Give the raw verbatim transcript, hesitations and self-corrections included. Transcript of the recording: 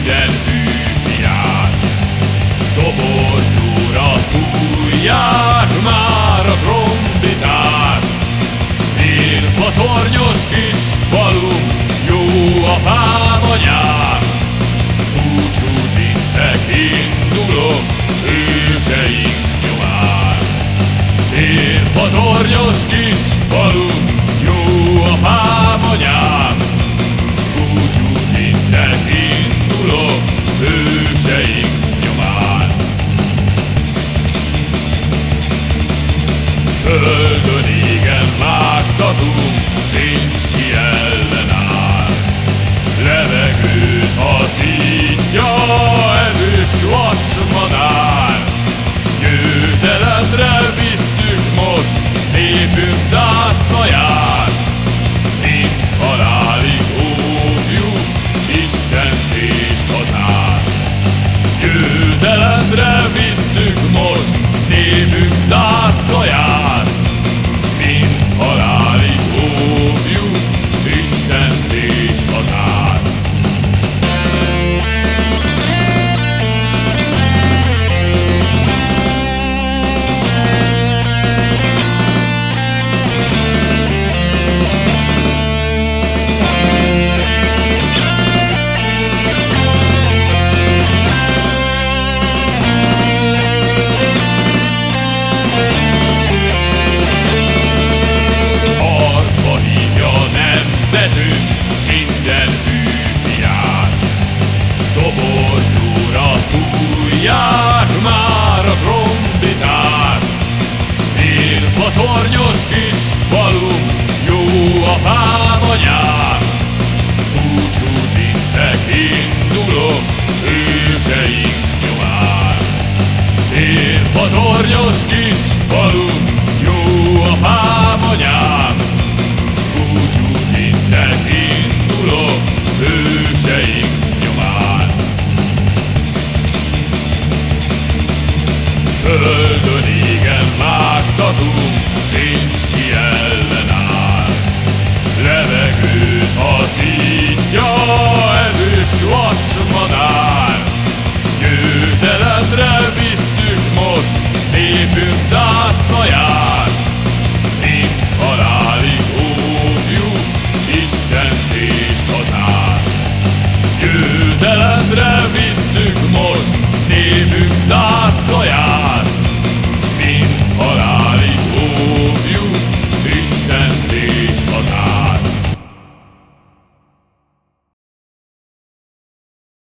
minden űrfiát. Dobozúra fújják már a trombitát. Én fatornyos kis falu, jó apám, anyám, búcsút intek, indulok őseink nyomán. Én fatornyos kis falu, jó apám, anyám, búcsút intek, indulok őseink nyomán. Földön égen vágtatunk, nincs ki ellenáll. Levegőt hasítja ezüst vasmadár. Győzelemre visszük most népünk zászlaját. Mint halálig óvjuk Istent és hazát. Győzelemre visszük most népünk zászlaját. Mint halálig óvjuk Istent és hazát. Minden űrfiát. Dobozúra fújják már a trombitát. Én fatornyos kis falu, jó apám, anyám, búcsút intek, indulok őseink nyomán. Én fatornyos kis falu,